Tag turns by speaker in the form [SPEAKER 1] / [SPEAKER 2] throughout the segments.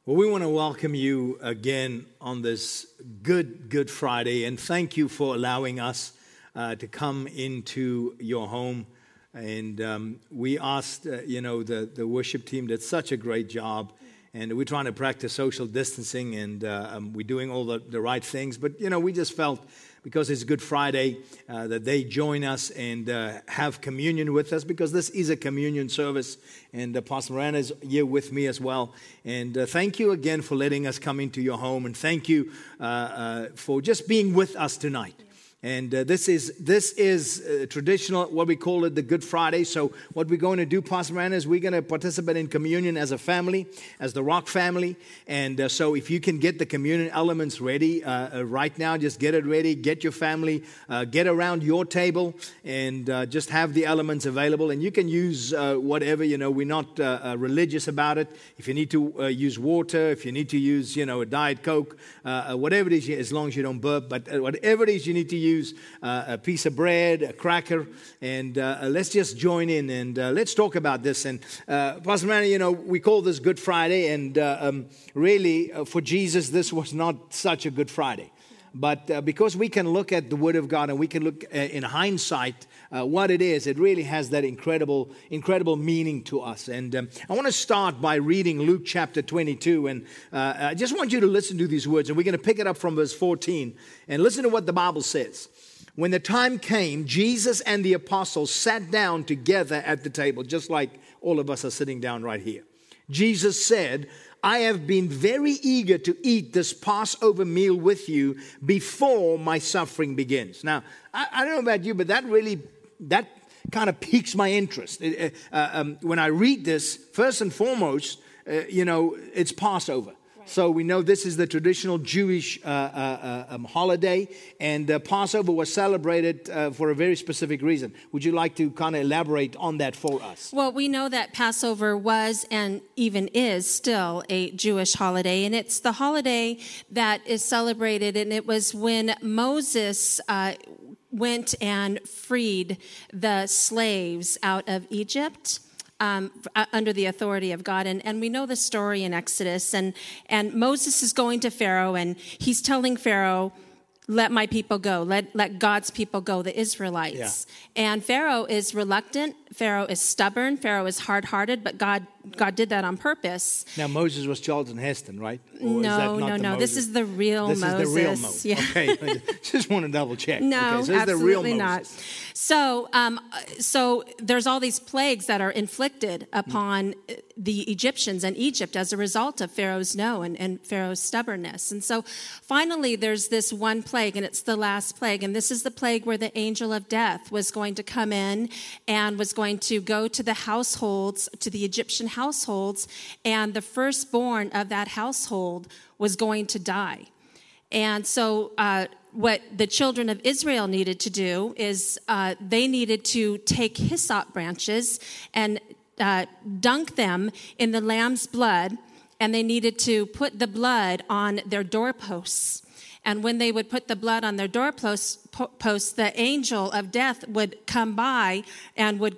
[SPEAKER 1] Well, we want to welcome you again on this Good Friday, and thank you for allowing us to come into your home. And we asked, the worship team did such a great job, and we're trying to practice social distancing, and we're doing all the right things. But, we just felt, because it's Good Friday, that they join us and have communion with us, because this is a communion service. And Pastor Miranda is here with me as well. And thank you again for letting us come into your home. And thank you for just being with us tonight. And this is traditional, what we call it, the Good Friday. So what we're going to do, Pastor Miranda, is we're going to participate in communion as a family, as the Rock family. And so if you can get the communion elements ready right now, just get it ready. Get your family, get around your table, and just have the elements available. And you can use whatever, we're not religious about it. If you need to use water, if you need to use, a Diet Coke, whatever it is, as long as you don't burp. But whatever it is you need to use, a piece of bread, a cracker, and let's just join in and let's talk about this. And Pastor Miranda, we call this Good Friday, and really for Jesus, this was not such a Good Friday. But because we can look at the Word of God and we can look in hindsight what it is, it really has that incredible meaning to us. And I want to start by reading Luke chapter 22. And I just want you to listen to these words. And we're going to pick it up from verse 14. And listen to what the Bible says. When the time came, Jesus and the apostles sat down together at the table, just like all of us are sitting down right here. Jesus said, I have been very eager to eat this Passover meal with you before my suffering begins. Now, I don't know about you, but that kind of piques my interest. When I read this, first and foremost, it's Passover. So we know this is the traditional Jewish holiday, and Passover was celebrated for a very specific reason. Would you like to kind of elaborate on that for us?
[SPEAKER 2] Well, we know that Passover was and even is still a Jewish holiday, and it's the holiday that is celebrated, and it was when Moses went and freed the slaves out of Egypt. Under the authority of God. And we know the story in Exodus. And Moses is going to Pharaoh, and he's telling Pharaoh, let my people go. Let God's people go, the Israelites. Yeah. And Pharaoh is reluctant. Pharaoh is stubborn. Pharaoh is hard-hearted, but God did that on purpose.
[SPEAKER 1] Now, Moses was Charlton Heston, right?
[SPEAKER 2] No. This is the real Moses.
[SPEAKER 1] This is the real Moses.
[SPEAKER 2] Yeah.
[SPEAKER 1] Okay, just want to double check.
[SPEAKER 2] No,
[SPEAKER 1] okay, so
[SPEAKER 2] absolutely not. So there's all these plagues that are inflicted upon the Egyptians and Egypt as a result of Pharaoh's no and Pharaoh's stubbornness. And so finally there's this one plague, and it's the last plague. And this is the plague where the angel of death was going to come in and was going to go to the households, to the Egyptian households, and the firstborn of that household was going to die. And so what the children of Israel needed to do is they needed to take hyssop branches and dunk them in the lamb's blood, and they needed to put the blood on their doorposts. And when they would put the blood on their doorposts, the angel of death would come by and would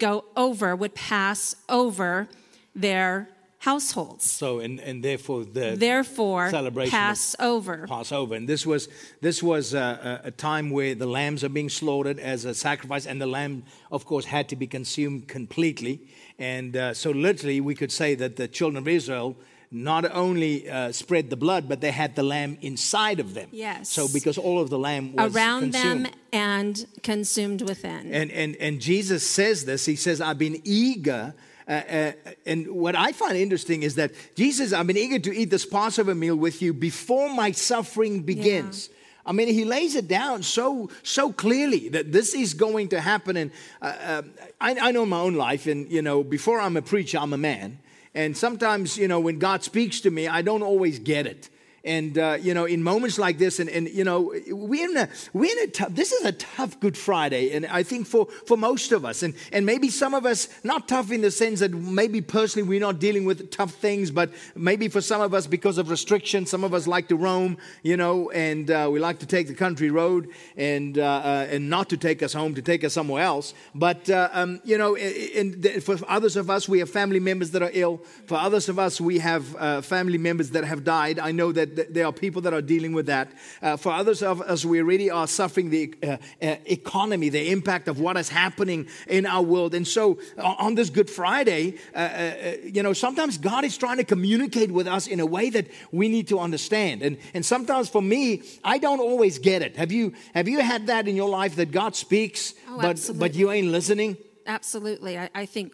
[SPEAKER 2] pass over their households.
[SPEAKER 1] So and therefore
[SPEAKER 2] celebration Passover.
[SPEAKER 1] And this was a time where the lambs are being slaughtered as a sacrifice, and the lamb, of course, had to be consumed completely. And so literally, we could say that the children of Israel not only spread the blood, but they had the lamb inside of them.
[SPEAKER 2] Yes.
[SPEAKER 1] So because all of the lamb was
[SPEAKER 2] around
[SPEAKER 1] consumed.
[SPEAKER 2] them and consumed within.
[SPEAKER 1] And Jesus says this. He says, I've been eager. And what I find interesting is that Jesus, I've been eager to eat this Passover meal with you before my suffering begins. Yeah. I mean, he lays it down so clearly that this is going to happen. And I know my own life, and, before I'm a preacher, I'm a man. And sometimes, when God speaks to me, I don't always get it. And in moments like this, and we're in a tough. This is a tough Good Friday, and I think for most of us, and maybe some of us not tough in the sense that maybe personally we're not dealing with tough things, but maybe for some of us because of restrictions, some of us like to roam, and we like to take the country road, and not to take us home, to take us somewhere else. But and for others of us, we have family members that are ill. For others of us, we have family members that have died. I know that there are people that are dealing with that. For others of us, we really are suffering the economy, the impact of what is happening in our world. And so on this Good Friday, sometimes God is trying to communicate with us in a way that we need to understand. And sometimes for me, I don't always get it. Have you had that in your life, that God speaks, but you ain't listening?
[SPEAKER 2] Absolutely. I think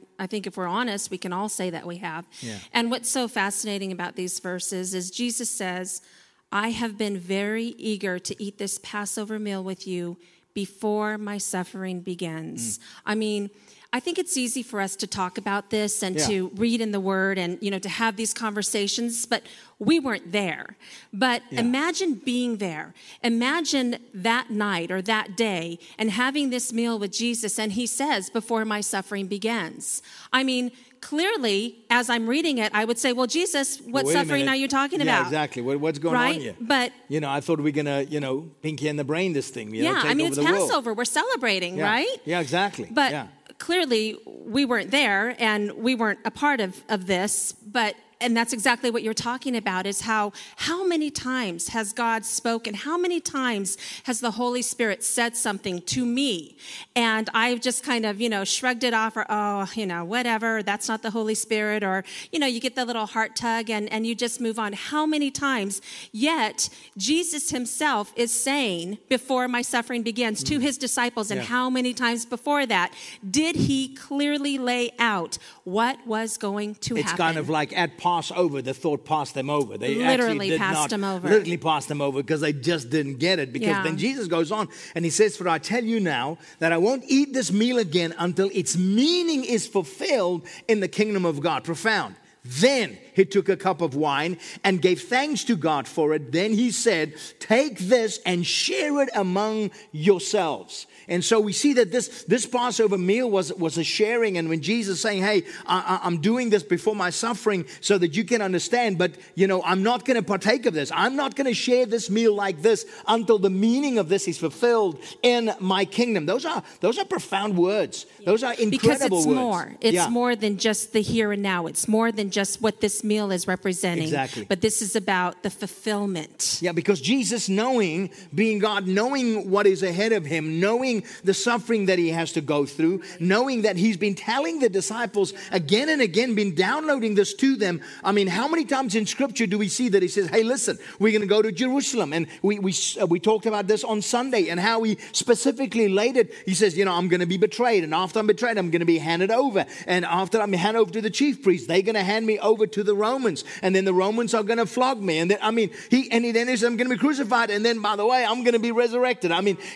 [SPEAKER 2] if we're honest, we can all say that we have.
[SPEAKER 1] Yeah.
[SPEAKER 2] And what's so fascinating about these verses is Jesus says, I have been very eager to eat this Passover meal with you before my suffering begins. I mean, I think it's easy for us to talk about this and to read in the Word and, to have these conversations, but we weren't there. But imagine being there. Imagine that night or that day and having this meal with Jesus, and he says, before my suffering begins. I mean, clearly, as I'm reading it, I would say, well, Jesus, what suffering are you talking about?
[SPEAKER 1] Yeah, exactly. What's going on here?
[SPEAKER 2] But
[SPEAKER 1] I thought we were going to, pinky in the brain this thing. Take
[SPEAKER 2] it's
[SPEAKER 1] over the
[SPEAKER 2] Passover.
[SPEAKER 1] world.
[SPEAKER 2] We're celebrating, right?
[SPEAKER 1] Yeah, exactly.
[SPEAKER 2] But clearly, we weren't there, and we weren't a part of this, and that's exactly what you're talking about, is how many times has God spoken? How many times has the Holy Spirit said something to me? And I've just kind of, shrugged it off, or, whatever, that's not the Holy Spirit, or, you get the little heart tug and you just move on. How many times? Yet, Jesus himself is saying, before my suffering begins, to his disciples, and how many times before that did he clearly lay out what was going to happen?
[SPEAKER 1] It's kind of like at Passover, the thought passed them over. They
[SPEAKER 2] literally passed them over.
[SPEAKER 1] Literally passed them over because they just didn't get it. Because then Jesus goes on and he says, for I tell you now that I won't eat this meal again until its meaning is fulfilled in the kingdom of God. Profound. Then he took a cup of wine and gave thanks to God for it. Then he said, take this and share it among yourselves. And so we see that this Passover meal was a sharing. And when Jesus is saying, hey, I'm doing this before my suffering so that you can understand, but, I'm not going to partake of this. I'm not going to share this meal like this until the meaning of this is fulfilled in my kingdom. Those are profound words. Those are incredible
[SPEAKER 2] because it's
[SPEAKER 1] words.
[SPEAKER 2] More. It's more than just the here and now. It's more than just what this meal is representing.
[SPEAKER 1] Exactly.
[SPEAKER 2] But this is about the fulfillment.
[SPEAKER 1] Yeah, because Jesus, being God, knowing what is ahead of him, knowing the suffering that he has to go through, knowing that he's been telling the disciples again and again, been downloading this to them. I mean, how many times in Scripture do we see that he says, hey, listen, we're going to go to Jerusalem. And we talked about this on Sunday and how he specifically laid it. He says, I'm going to be betrayed. And after I'm betrayed, I'm going to be handed over. And after I'm handed over to the chief priests, they're going to hand me over to the Romans. And then the Romans are going to flog me. And then, he says, I'm going to be crucified. And then, by the way, I'm going to be resurrected.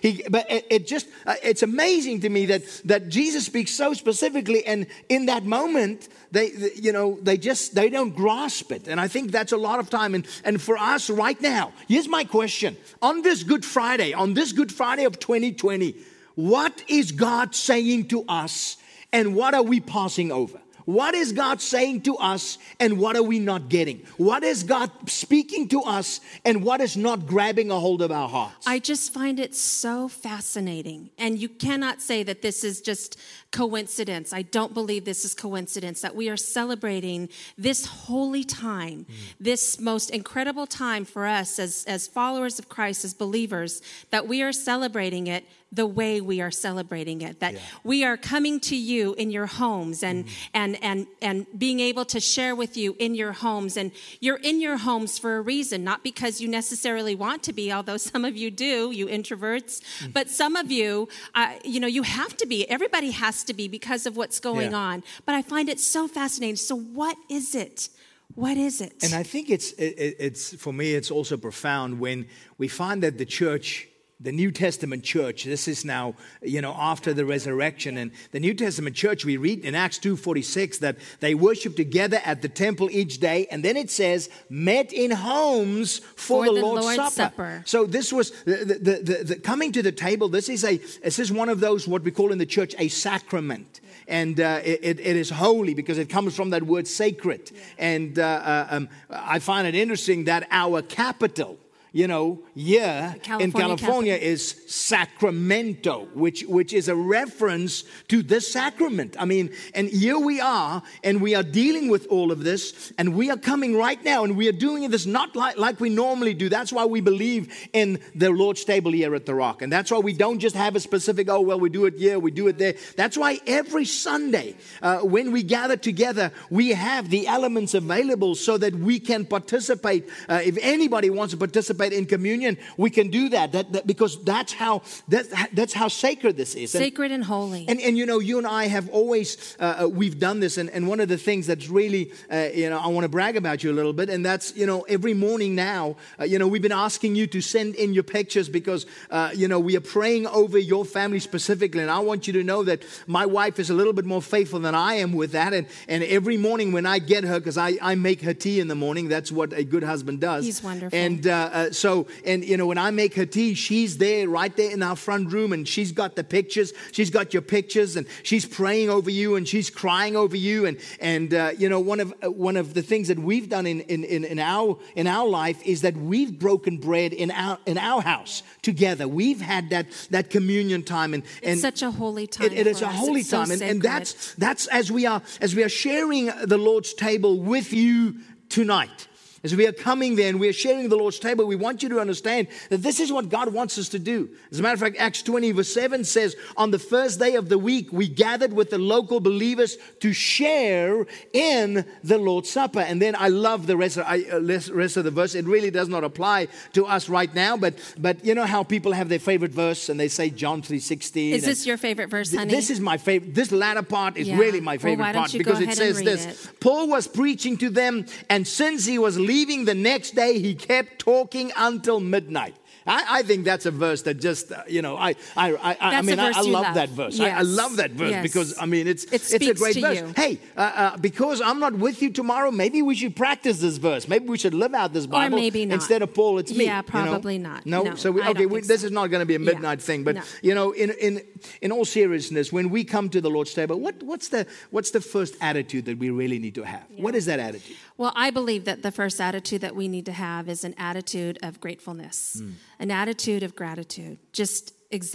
[SPEAKER 1] It's amazing to me that Jesus speaks so specifically, and in that moment, they don't grasp it. And I think that's a lot of time. And for us right now, here's my question. On this Good Friday of 2020, what is God saying to us, and what are we passing over? What is God saying to us, and what are we not getting? What is God speaking to us, and what is not grabbing a hold of our hearts?
[SPEAKER 2] I just find it so fascinating. And you cannot say that this is just coincidence. I don't believe this is coincidence, that we are celebrating this holy time, this most incredible time for us as followers of Christ, as believers, that we are celebrating it the way we are celebrating it, that we are coming to you in your homes and being able to share with you in your homes. And you're in your homes for a reason, not because you necessarily want to be, although some of you do, you introverts, but some of you, you have to be. Everybody has to be because of what's going on. But I find it so fascinating. So what is it? What is it?
[SPEAKER 1] And I think it's for me, it's also profound when we find that the church the New Testament church, this is now, after the resurrection, and the New Testament church, we read in Acts 2:46 that they worship together at the temple each day, and then it says, met in homes for the Lord's Supper. So this was, the coming to the table, this is one of those, what we call in the church, a sacrament. And it is holy because it comes from that word sacred. And I find it interesting that our capital, in California is Sacramento, which is a reference to this sacrament. I mean, and here we are, and we are dealing with all of this, and we are coming right now, and we are doing this not like we normally do. That's why we believe in the Lord's table here at the Rock. And that's why we don't just have a specific, we do it here, we do it there. That's why every Sunday, when we gather together, we have the elements available so that we can participate. If anybody wants to participate in communion, we can do that because that's how sacred this is.
[SPEAKER 2] Sacred and holy.
[SPEAKER 1] And you and I have always we've done this, and one of the things that's really I want to brag about you a little bit, and that's every morning now we've been asking you to send in your pictures because we are praying over your family specifically, and I want you to know that my wife is a little bit more faithful than I am with that, and every morning when I get her, because I make her tea in the morning, that's what a good husband does.
[SPEAKER 2] He's wonderful.
[SPEAKER 1] And when I make her tea, she's there right there in our front room, and she's got the pictures. She's got your pictures, and she's praying over you, and she's crying over you. And one of the things that we've done in our life is that we've broken bread in our house together. We've had that communion time, and
[SPEAKER 2] it's such a holy time.
[SPEAKER 1] It is a holy time,
[SPEAKER 2] so
[SPEAKER 1] and that's as we are sharing the Lord's table with you tonight. As we are coming there and we are sharing the Lord's table, we want you to understand that this is what God wants us to do. As a matter of fact, Acts 20 verse 7 says, on the first day of the week, we gathered with the local believers to share in the Lord's Supper. And then I love the rest of the verse. It really does not apply to us right now, but you know how people have their favorite verse and they say John 3:16.
[SPEAKER 2] Is this your favorite verse, honey?
[SPEAKER 1] This is my favorite. This latter part is really my favorite part because it says this. Paul was preaching to them, and since he was leaving the next day, he kept talking until midnight. I think that's a verse that just, I love that verse.
[SPEAKER 2] Yes.
[SPEAKER 1] I love that verse because, it's a great verse.
[SPEAKER 2] You.
[SPEAKER 1] Hey, because I'm not with you tomorrow, maybe we should practice this verse. Maybe we should live out this Bible.
[SPEAKER 2] Or maybe not.
[SPEAKER 1] Instead of Paul, it's me.
[SPEAKER 2] Yeah, probably not.
[SPEAKER 1] No? So, this is not going to be a midnight thing. But, in all seriousness, when we come to the Lord's table, what's the first attitude that we really need to have? Yeah. What is that attitude?
[SPEAKER 2] Well, I believe that the first attitude that we need to have is an attitude of gratefulness, an attitude of gratitude. Just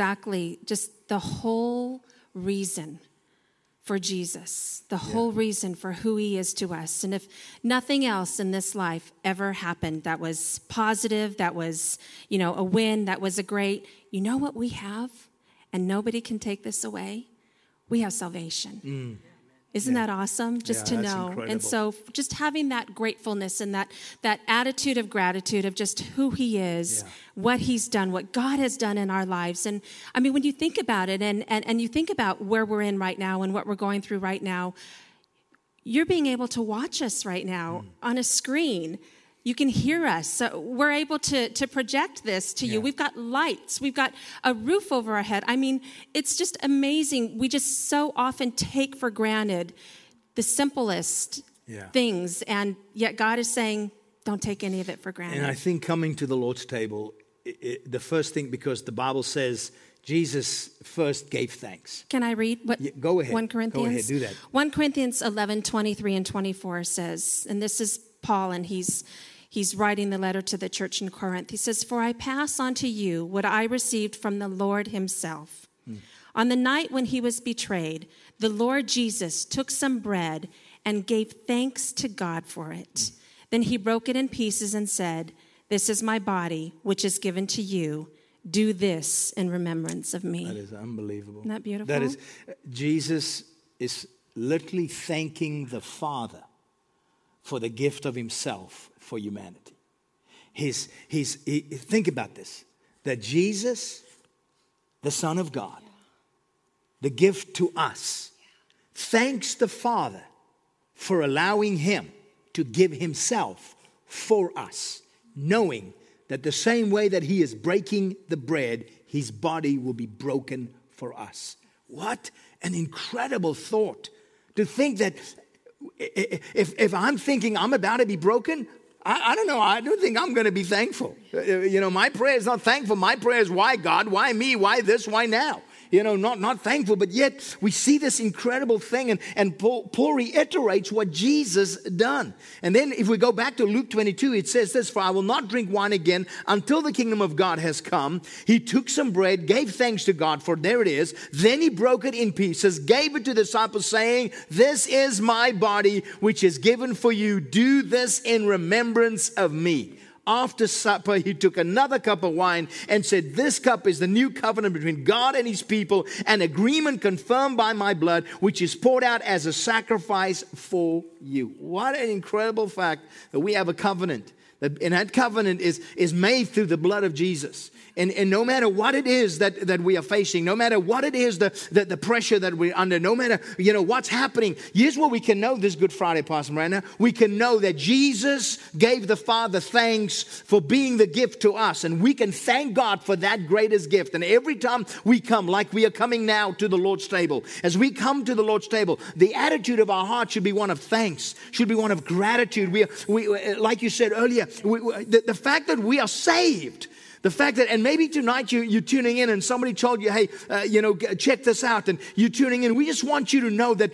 [SPEAKER 2] the whole reason for Jesus, the whole reason for who he is to us. And if nothing else in this life ever happened that was positive, that was, a win, that was a great, you know what we have? And nobody can take this away? We have salvation. Isn't that awesome? Just to know.
[SPEAKER 1] Incredible.
[SPEAKER 2] And so just having that gratefulness and that attitude of gratitude of just who he is, what he's done, what God has done in our lives. And when you think about it and you think about where we're in right now and what we're going through right now, you're being able to watch us right now on a screen. You can hear us. So we're able to project this to you. We've got lights. We've got a roof over our head. It's just amazing. We just so often take for granted the simplest things. And yet God is saying, don't take any of it for granted.
[SPEAKER 1] And I think coming to the Lord's table, the first thing, because the Bible says Jesus first gave thanks.
[SPEAKER 2] Can I read what?
[SPEAKER 1] Go ahead.
[SPEAKER 2] 1 Corinthians.
[SPEAKER 1] Go ahead, do that.
[SPEAKER 2] 1 Corinthians 11:23 and 24 says, and this is Paul, and he's writing the letter to the church in Corinth. He says, for I pass on to you what I received from the Lord himself. On the night when he was betrayed, the Lord Jesus took some bread and gave thanks to God for it. Then he broke it in pieces and said, this is my body, which is given to you. Do this in remembrance of me.
[SPEAKER 1] That is unbelievable.
[SPEAKER 2] Isn't that beautiful?
[SPEAKER 1] That is, Jesus is literally thanking the Father for the gift of himself for humanity. Think about this, that Jesus, the Son of God, the gift to us, thanks the Father for allowing him to give himself for us, knowing that the same way that he is breaking the bread, his body will be broken for us. What an incredible thought. To think that if I'm thinking I'm about to be broken, I don't know. I don't think I'm going to be thankful. My prayer is not thankful. My prayer is, why God? Why me? Why this? Why now? Not thankful. But yet we see this incredible thing. And Paul reiterates what Jesus done. And then if we go back to Luke 22, it says this, "For I will not drink wine again until the kingdom of God has come." He took some bread, gave thanks to God, for there it is. Then he broke it in pieces, gave it to the disciples, saying, "This is my body, which is given for you. Do this in remembrance of me." After supper, he took another cup of wine and said, "This cup is the new covenant between God and his people, an agreement confirmed by my blood, which is poured out as a sacrifice for you." What an incredible fact that we have a covenant. And that covenant is made through the blood of Jesus. And no matter what it is that we are facing, no matter what it is, the pressure that we're under, no matter, what's happening, here's what we can know this Good Friday, Pastor Miranda. We can know that Jesus gave the Father thanks for being the gift to us. And we can thank God for that greatest gift. And every time we come, like we are coming now to the Lord's table, as we come to the Lord's table, the attitude of our heart should be one of thanks, should be one of gratitude. We like you said earlier, the fact that we are saved, the fact that, and maybe tonight you're tuning in and somebody told you, "Hey, check this out," and you're tuning in. We just want you to know that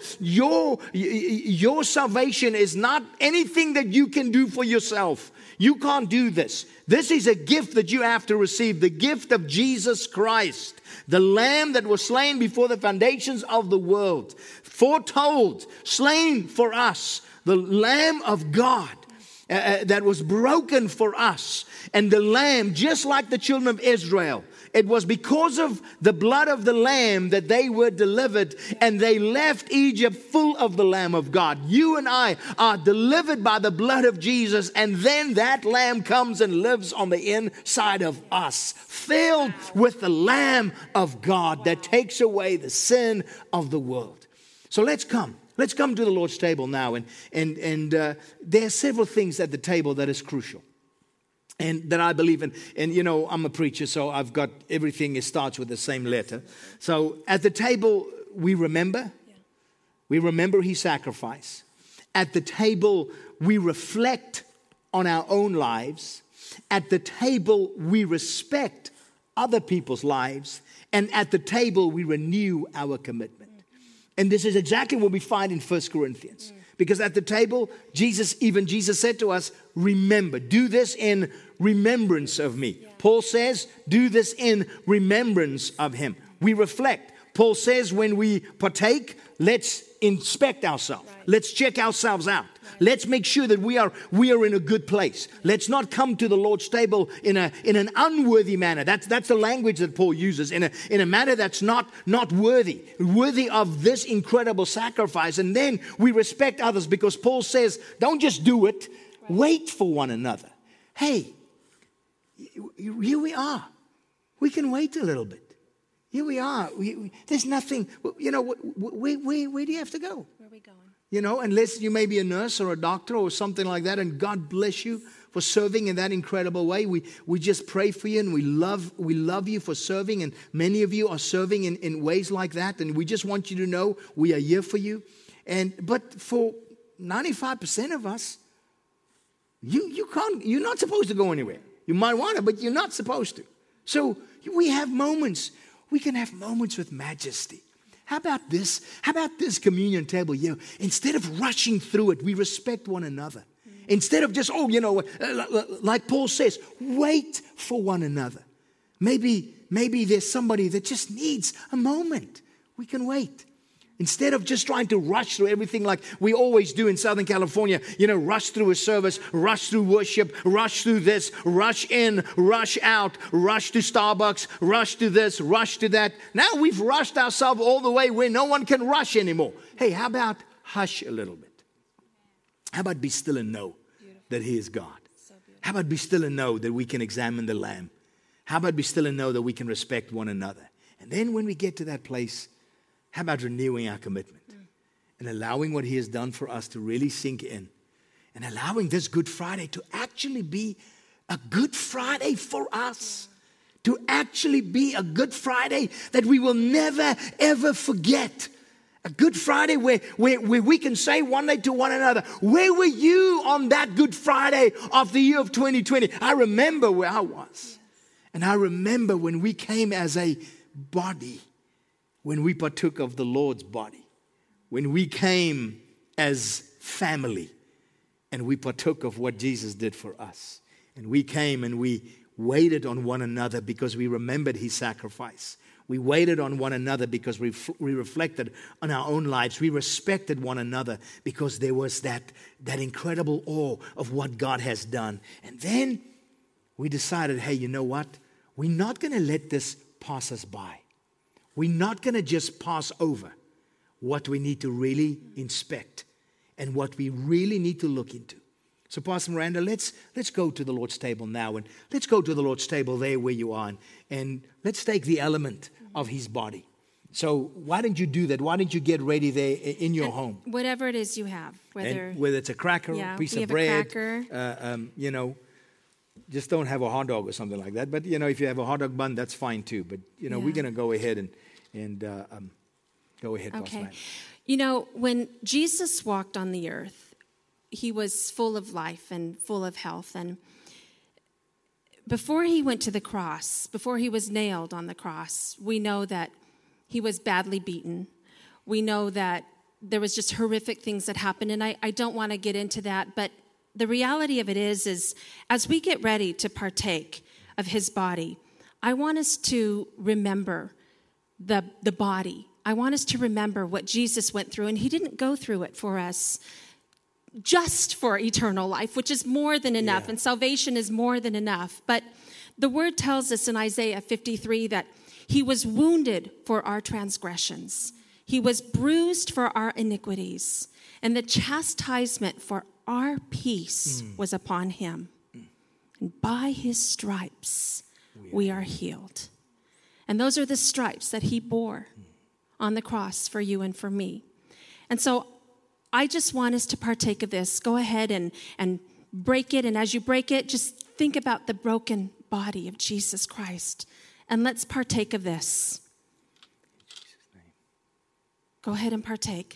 [SPEAKER 1] your salvation is not anything that you can do for yourself. You can't do this. This is a gift that you have to receive, the gift of Jesus Christ, the Lamb that was slain before the foundations of the world, foretold, slain for us, the Lamb of God. That was broken for us. And the Lamb, just like the children of Israel, it was because of the blood of the Lamb that they were delivered, and they left Egypt full of the Lamb of God. You and I are delivered by the blood of Jesus, and then that Lamb comes and lives on the inside of us, filled with the Lamb of God that takes away the sin of the world. So let's come. Let's come to the Lord's table now. And there are several things at the table that is crucial and that I believe in. And, I'm a preacher, so I've got everything. It starts with the same letter. So at the table, we remember. We remember his sacrifice. At the table, we reflect on our own lives. At the table, we respect other people's lives. And at the table, we renew our commitment. And this is exactly what we find in 1 Corinthians. Because at the table, Jesus said to us, "Remember, do this in remembrance of me." Yeah. Paul says, "Do this in remembrance of him." We reflect. Paul says, when we partake, let's inspect ourselves. Right. Let's check ourselves out. Right. Let's make sure that we are in a good place. Let's not come to the Lord's table in an unworthy manner. That's the language that Paul uses, in a manner that's not worthy of this incredible sacrifice. And then we respect others, because Paul says, don't just do it, right. Wait for one another. Hey, here we are. We can wait a little bit. Here we are. There's nothing, where do you have to go?
[SPEAKER 2] Where are we going?
[SPEAKER 1] Unless you may be a nurse or a doctor or something like that, and God bless you for serving in that incredible way. We just pray for you, and we love you for serving, and many of you are serving in ways like that, and we just want you to know we are here for you. But for 95% of us, you're not supposed to go anywhere. You might want to, but you're not supposed to. So we have moments. We can have moments with majesty. How about this? How about this communion table? Instead of rushing through it, we respect one another. Instead of just, like Paul says, wait for one another. Maybe there's somebody that just needs a moment. We can wait. Instead of just trying to rush through everything like we always do in Southern California, rush through a service, rush through worship, rush through this, rush in, rush out, rush to Starbucks, rush to this, rush to that. Now we've rushed ourselves all the way where no one can rush anymore. Hey, how about hush a little bit? How about be still and know that he is God? How about be still and know that we can examine the Lamb? How about be still and know that we can respect one another? And then when we get to that place, how about renewing our commitment and allowing what he has done for us to really sink in, and allowing this Good Friday to actually be a Good Friday for us. To actually be a Good Friday that we will never, ever forget. A Good Friday where we can say one day to one another, where were you on that Good Friday of the year of 2020? I remember where I was. And I remember when we came as a body, when we partook of the Lord's body, when we came as family, and we partook of what Jesus did for us. And we came and we waited on one another because we remembered His sacrifice. We waited on one another because we reflected on our own lives. We respected one another because there was that incredible awe of what God has done. And then we decided, hey, you know what? We're not going to let this pass us by. We're not going to just pass over what we need to really inspect and what we really need to look into. So, Pastor Miranda, let's go to the Lord's table now, and let's go to the Lord's table there where you are, and let's take the element of His body. So why don't you do that? Why don't you get ready there in your home?
[SPEAKER 2] Whatever it is you have,
[SPEAKER 1] whether it's a cracker, a piece of bread, just don't have a hot dog or something like that. But if you have a hot dog bun, that's fine too. But we're going to go ahead and go ahead, Pastor Miranda.
[SPEAKER 2] When Jesus walked on the earth, He was full of life and full of health. And before He went to the cross, before He was nailed on the cross, we know that He was badly beaten. We know that there was just horrific things that happened. And I don't want to get into that. But the reality of it is as we get ready to partake of His body, I want us to remember the body. I want us to remember what Jesus went through. And He didn't go through it for us just for eternal life, which is more than enough, and salvation is more than enough. But the word tells us in Isaiah 53 that He was wounded for our transgressions. He was bruised for our iniquities, and the chastisement for our peace was upon Him. And by His stripes we are healed. And those are the stripes that He bore on the cross for you and for me. And so I just want us to partake of this. Go ahead and break it. And as you break it, just think about the broken body of Jesus Christ. And let's partake of this. Go ahead and partake.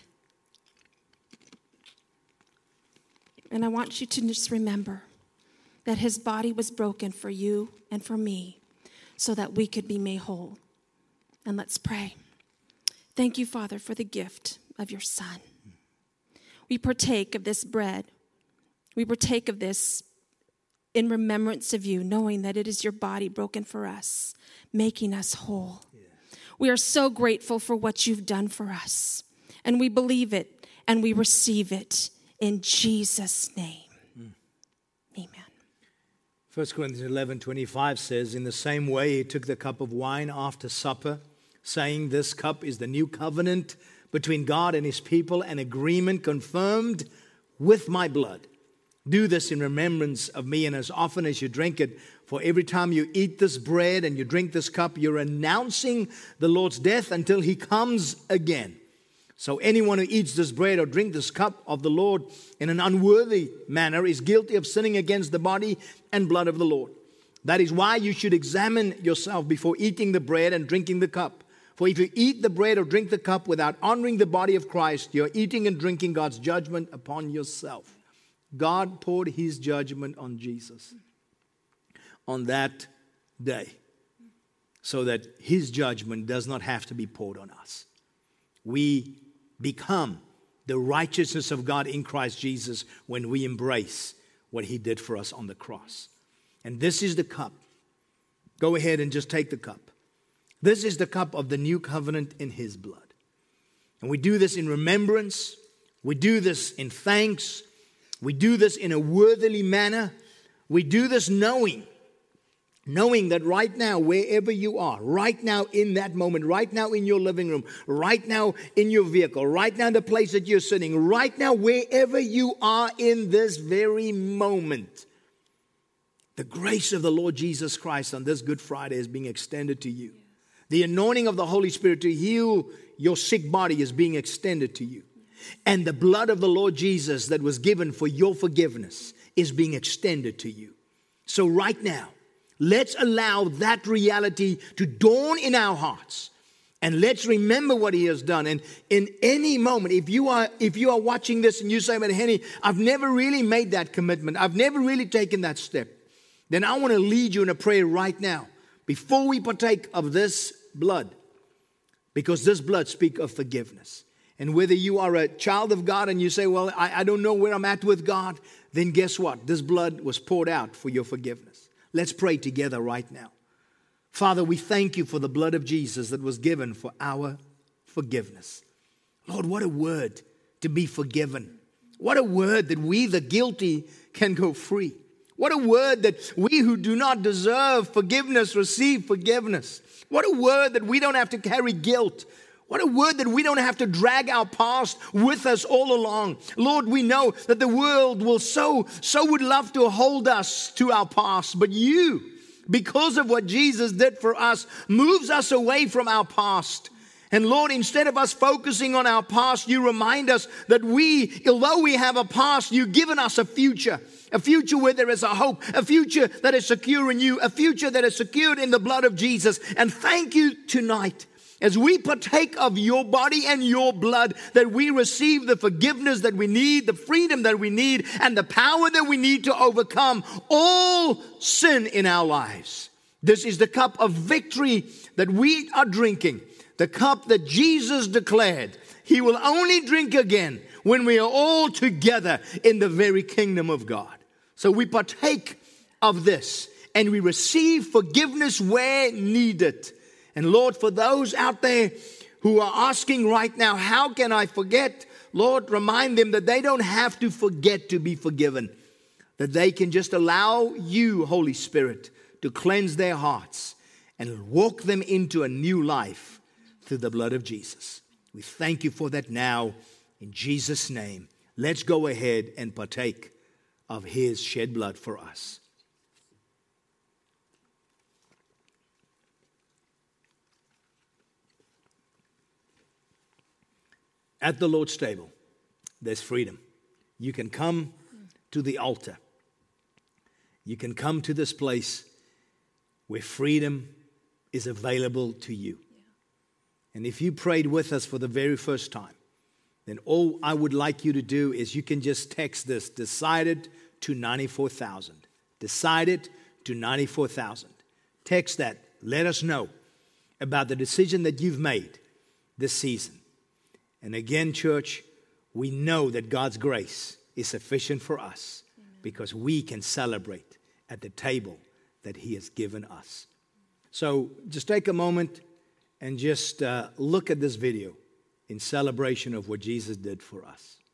[SPEAKER 2] And I want you to just remember that His body was broken for you and for me so that we could be made whole. And let's pray. Thank you, Father, for the gift of your Son. We partake of this bread. We partake of this in remembrance of you, knowing that it is your body broken for us, making us whole. Yes. We are so grateful for what you've done for us. And we believe it and we receive it in Jesus' name. Amen.
[SPEAKER 1] 1 Corinthians 11:25 says, in the same way He took the cup of wine after supper, saying, this cup is the new covenant between God and His people, an agreement confirmed with my blood. Do this in remembrance of me, and as often as you drink it, for every time you eat this bread and you drink this cup, you're announcing the Lord's death until He comes again. So anyone who eats this bread or drinks this cup of the Lord in an unworthy manner is guilty of sinning against the body and blood of the Lord. That is why you should examine yourself before eating the bread and drinking the cup. For if you eat the bread or drink the cup without honoring the body of Christ, you're eating and drinking God's judgment upon yourself. God poured His judgment on Jesus on that day so that His judgment does not have to be poured on us. We become the righteousness of God in Christ Jesus when we embrace what He did for us on the cross. And this is the cup. Go ahead and just take the cup. This is the cup of the new covenant in His blood. And we do this in remembrance. We do this in thanks. We do this in a worthily manner. We do this knowing that right now, wherever you are, right now in that moment, right now in your living room, right now in your vehicle, right now in the place that you're sitting, right now wherever you are in this very moment, the grace of the Lord Jesus Christ on this Good Friday is being extended to you. The anointing of the Holy Spirit to heal your sick body is being extended to you. And the blood of the Lord Jesus that was given for your forgiveness is being extended to you. So right now, let's allow that reality to dawn in our hearts. And let's remember what he has done. And in any moment, if you are watching this and you say, but Henny, I've never really made that commitment. I've never really taken that step. Then I want to lead you in a prayer right now before we partake of this blood. Because this blood speaks of forgiveness. And whether you are a child of God and you say, well, I don't know where I'm at with God, then guess what? This blood was poured out for your forgiveness. Let's pray together right now. Father, we thank you for the blood of Jesus that was given for our forgiveness. Lord, what a word to be forgiven. What a word that we, the guilty, can go free. What a word that we who do not deserve forgiveness receive forgiveness. What a word that we don't have to carry guilt. What a word that we don't have to drag our past with us all along. Lord, we know that the world will so would love to hold us to our past, but you, because of what Jesus did for us, moves us away from our past. And Lord, instead of us focusing on our past, you remind us that although we have a past, you've given us a future where there is a hope, a future that is secure in you, a future that is secured in the blood of Jesus. And thank you tonight, as we partake of your body and your blood, that we receive the forgiveness that we need, the freedom that we need, and the power that we need to overcome all sin in our lives. This is the cup of victory that we are drinking, the cup that Jesus declared he will only drink again when we are all together in the very kingdom of God. So we partake of this and we receive forgiveness where needed. And Lord, for those out there who are asking right now, how can I forget? Lord, remind them that they don't have to forget to be forgiven. That they can just allow you, Holy Spirit, to cleanse their hearts and walk them into a new life through the blood of Jesus. We thank you for that now. In Jesus' name, let's go ahead and partake of his shed blood for us. At the Lord's table, there's freedom. You can come to the altar. You can come to this place where freedom is available to you. And if you prayed with us for the very first time, then all I would like you to do is you can just text this, decided to 94,000. Decided to 94,000. Text that. Let us know about the decision that you've made this season. And again, church, we know that God's grace is sufficient for us. Amen. Because we can celebrate at the table that he has given us. So just take a moment and just look at this video in celebration of what Jesus did for us.